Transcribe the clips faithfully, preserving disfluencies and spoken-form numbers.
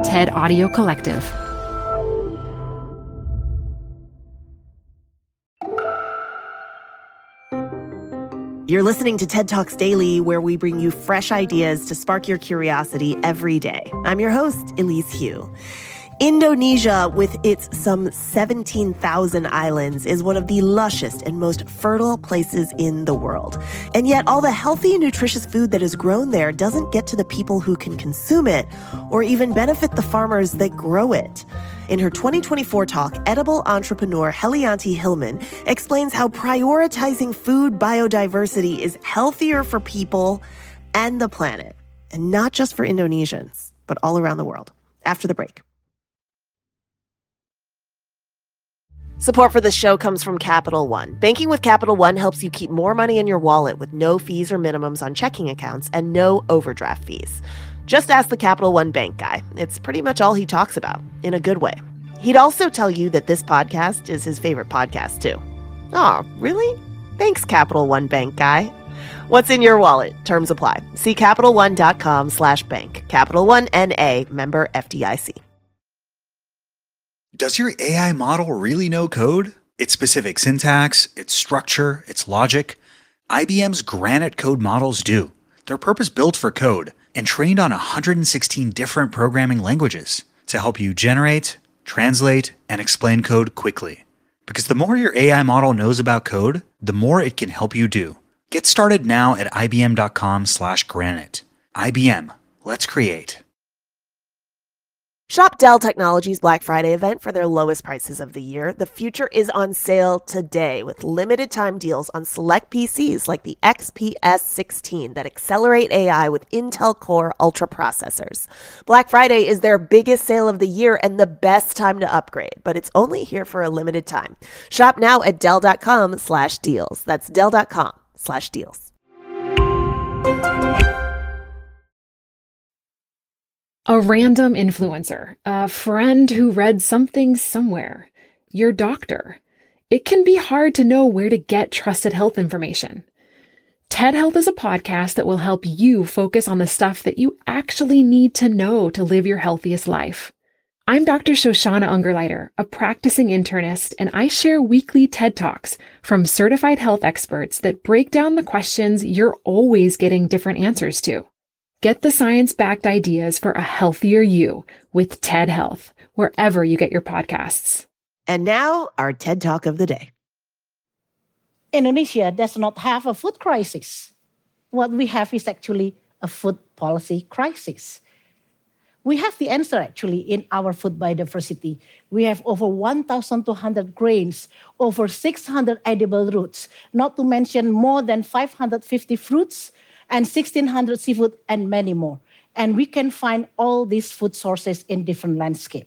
TED Audio Collective. You're listening to TED Talks Daily, where we bring you fresh ideas to spark your curiosity every day. I'm your host, Elise Hu. Indonesia, with its some seventeen thousand islands, is one of the lushest and most fertile places in the world. And yet, all the healthy and nutritious food that is grown there doesn't get to the people who can consume it or even benefit the farmers that grow it. In her twenty twenty-four talk, edible entrepreneur Helianti Hillman explains how prioritizing food biodiversity is healthier for people and the planet, and not just for Indonesians, but all around the world. After the break. Support for this show comes from Capital One. Banking with Capital One helps you keep more money in your wallet with no fees or minimums on checking accounts and no overdraft fees. Just ask the Capital One bank guy. It's pretty much all he talks about, in a good way. He'd also tell you that this podcast is his favorite podcast, too. Oh, really? Thanks, Capital One bank guy. What's in your wallet? Terms apply. See CapitalOne.com slash bank. Capital One N A, member F D I C. Does your A I model really know code? Its specific syntax, its structure, its logic? I B M's Granite code models do. They're purpose-built for code and trained on one hundred sixteen different programming languages to help you generate, translate, and explain code quickly. Because the more your A I model knows about code, the more it can help you do. Get started now at ibm.com slash granite. I B M. Let's create. Shop Dell Technologies Black Friday event for their lowest prices of the year. The future is on sale today with limited time deals on select P Cs like the X P S sixteen that accelerate A I with Intel Core Ultra processors. Black Friday is their biggest sale of the year and the best time to upgrade, but it's only here for a limited time. Shop now at Dell.com slash deals. That's Dell.com slash deals. A random influencer, a friend who read something somewhere, your doctor. It can be hard to know where to get trusted health information. TED Health is a podcast that will help you focus on the stuff that you actually need to know to live your healthiest life. I'm Doctor Shoshana Ungerleider, a practicing internist, and I share weekly TED Talks from certified health experts that break down the questions you're always getting different answers to. Get the science-backed ideas for a healthier you with TED Health, wherever you get your podcasts. And now, our TED Talk of the day. Indonesia does not have a food crisis. What we have is actually a food policy crisis. We have the answer actually in our food biodiversity. We have over one thousand two hundred grains, over six hundred edible roots, not to mention more than five hundred fifty fruits, and sixteen hundred seafood, and many more. And we can find all these food sources in different landscape.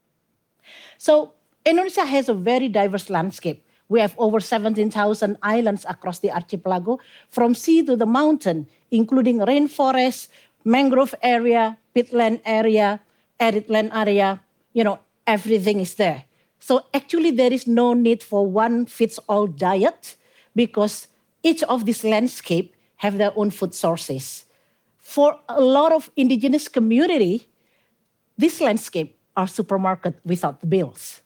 So Indonesia has a very diverse landscape. We have over seventeen thousand islands across the archipelago, from sea to the mountain, including rainforest, mangrove area, peatland area, arid land area. You know, everything is there. So actually there is no need for one fits all diet, because each of these landscape have their own food sources. For a lot of indigenous community, this landscape are supermarket without the bills.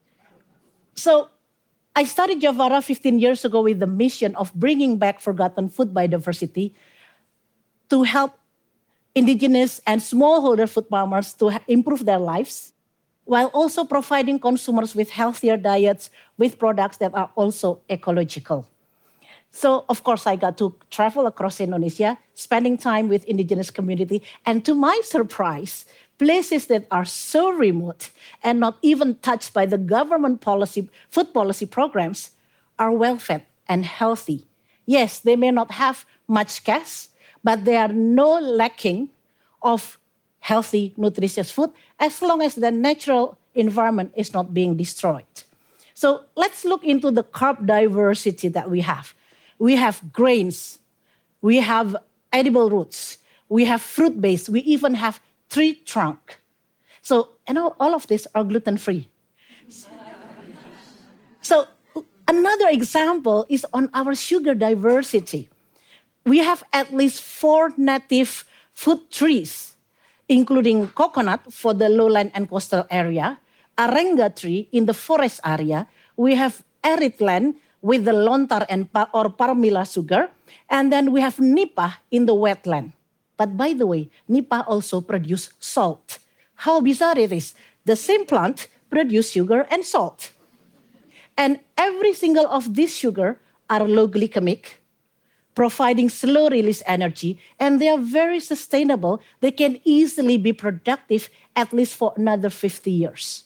So I started Javara fifteen years ago with the mission of bringing back forgotten food biodiversity to help indigenous and smallholder food farmers to ha- improve their lives, while also providing consumers with healthier diets with products that are also ecological. So, of course, I got to travel across Indonesia, spending time with indigenous community. And to my surprise, places that are so remote and not even touched by the government policy, food policy programs are well-fed and healthy. Yes, they may not have much cash, but they are no lacking of healthy, nutritious food as long as the natural environment is not being destroyed. So let's look into the carb diversity that we have. We have grains, we have edible roots, we have fruit base, we even have tree trunk. So, you know, all of these are gluten-free. So another example is on our sugar diversity. We have at least four native food trees including coconut for the lowland and coastal area, arenga tree in the forest area. We have arid land with the lontar and pa- or parmila sugar, and then we have nipa in the wetland. But by the way, nipa also produce salt. How bizarre it is. The same plant produce sugar and salt. And every single of these sugar are low glycemic, providing slow release energy, and they are very sustainable. They can easily be productive at least for another fifty years.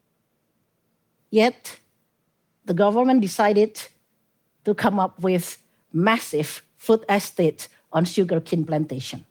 Yet, the government decided to come up with massive food estate on sugarcane plantation.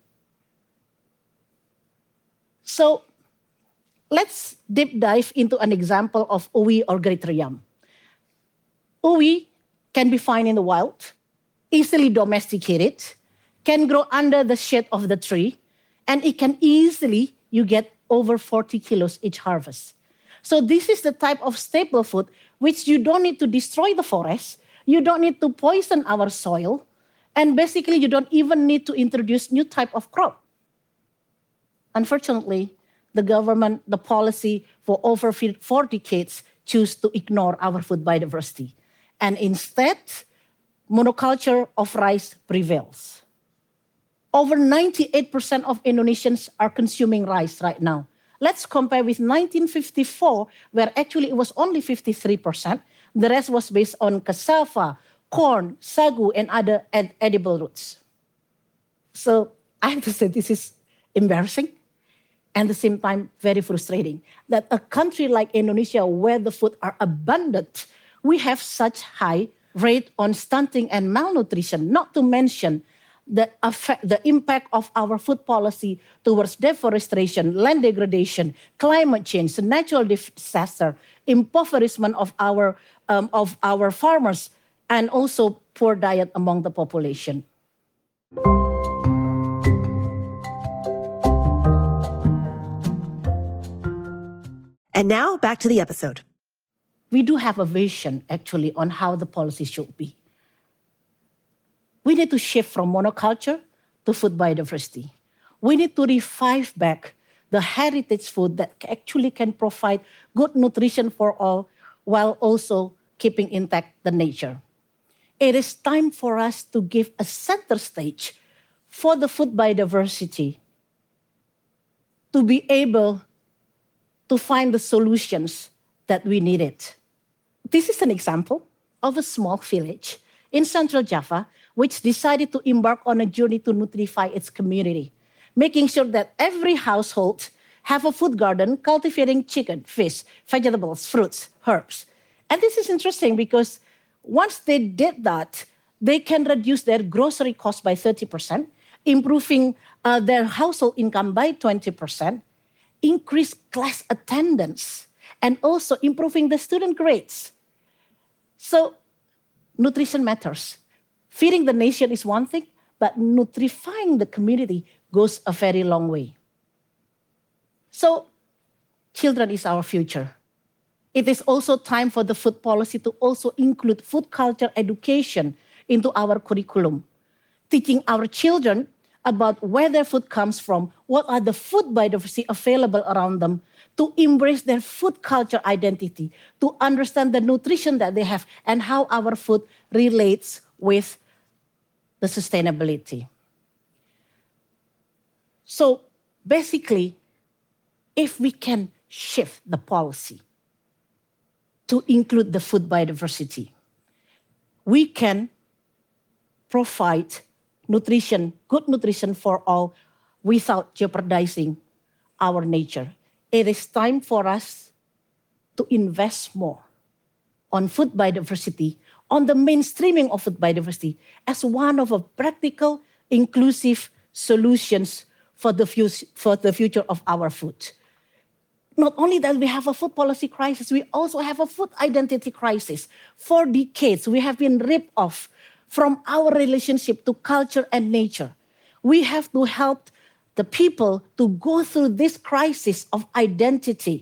So let's deep dive into an example of uwi or great yam. Uwi can be found in the wild, easily domesticated, can grow under the shade of the tree, and it can easily, you get over forty kilos each harvest. So this is the type of staple food which you don't need to destroy the forest, you don't need to poison our soil, and basically you don't even need to introduce new type of crop. Unfortunately, the government, the policy for over four decades choose to ignore our food biodiversity. And instead, monoculture of rice prevails. Over ninety-eight percent of Indonesians are consuming rice right now. Let's compare with nineteen fifty-four, where actually it was only fifty-three percent. The rest was based on cassava, corn, sagu, and other ed- edible roots. So I have to say this is embarrassing and at the same time very frustrating that a country like Indonesia, where the food are abundant, we have such high rate on stunting and malnutrition, not to mention the effect, the impact of our food policy towards deforestation, land degradation, climate change, natural disaster, impoverishment of our, um, of our farmers, and also poor diet among the population. And now back to the episode. We do have a vision, actually, on how the policy should be. We need to shift from monoculture to food biodiversity. We need to revive back the heritage food that actually can provide good nutrition for all while also keeping intact the nature. It is time for us to give a center stage for the food biodiversity to be able to find the solutions that we needed. This is an example of a small village in Central Java which decided to embark on a journey to nutrify its community, making sure that every household have a food garden cultivating chicken, fish, vegetables, fruits, herbs. And this is interesting because once they did that, they can reduce their grocery cost by thirty percent, improving uh, their household income by twenty percent, increase class attendance, and also improving the student grades. So nutrition matters. Feeding the nation is one thing, but nutrifying the community goes a very long way. So children is our future. It is also time for the food policy to also include food culture education into our curriculum, teaching our children about where their food comes from, what are the food biodiversity available around them, to embrace their food culture identity, to understand the nutrition that they have and how our food relates with the sustainability. So basically, if we can shift the policy to include the food biodiversity, we can provide nutrition, good nutrition for all without jeopardizing our nature. It is time for us to invest more on food biodiversity, on the mainstreaming of food biodiversity as one of a practical, inclusive solutions for the, fuse, for the future of our food. Not only that we have a food policy crisis, we also have a food identity crisis. For decades, we have been ripped off from our relationship to culture and nature. We have to help the people to go through this crisis of identity,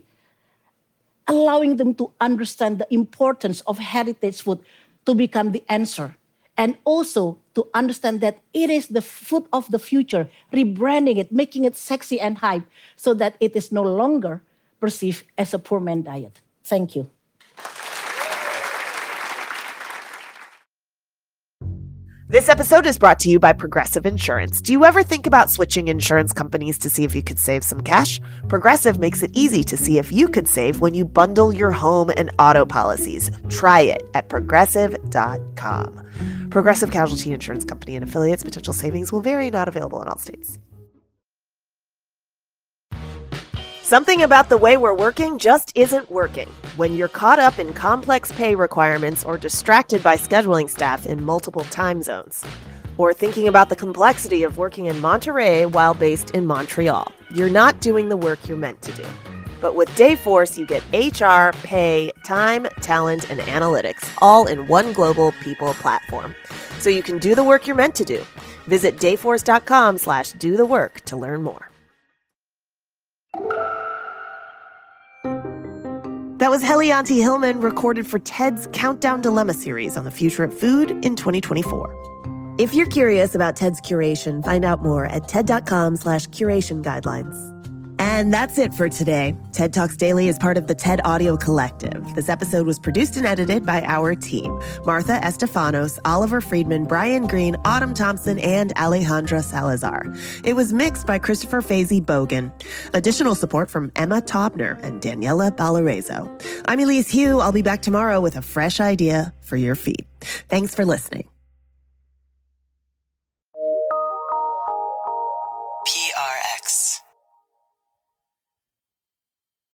allowing them to understand the importance of heritage food to become the answer and also to understand that it is the food of the future, rebranding it, making it sexy and hype so that it is no longer perceived as a poor man diet. Thank you. This episode is brought to you by Progressive Insurance. Do you ever think about switching insurance companies to see if you could save some cash? Progressive makes it easy to see if you could save when you bundle your home and auto policies. Try it at progressive dot com. Progressive Casualty Insurance Company and affiliates. Potential savings will vary, not available in all states. Something about the way we're working just isn't working. When you're caught up in complex pay requirements or distracted by scheduling staff in multiple time zones, or thinking about the complexity of working in Monterey while based in Montreal, you're not doing the work you're meant to do. But with Dayforce, you get H R, pay, time, talent, and analytics all in one global people platform. So you can do the work you're meant to do. Visit dayforce.com slash do the work to learn more. That was Helianti Hillman, recorded for TED's Countdown Dilemma series on the future of food in twenty twenty-four. If you're curious about TED's curation, find out more at ted.com slash curation guidelines. And that's it for today. TED Talks Daily is part of the TED Audio Collective. This episode was produced and edited by our team: Martha Estefanos, Oliver Friedman, Brian Green, Autumn Thompson, and Alejandra Salazar. It was mixed by Christopher Fazy Bogan. Additional support from Emma Taubner and Daniela Balarezo. I'm Elise Hu. I'll be back tomorrow with a fresh idea for your feed. Thanks for listening.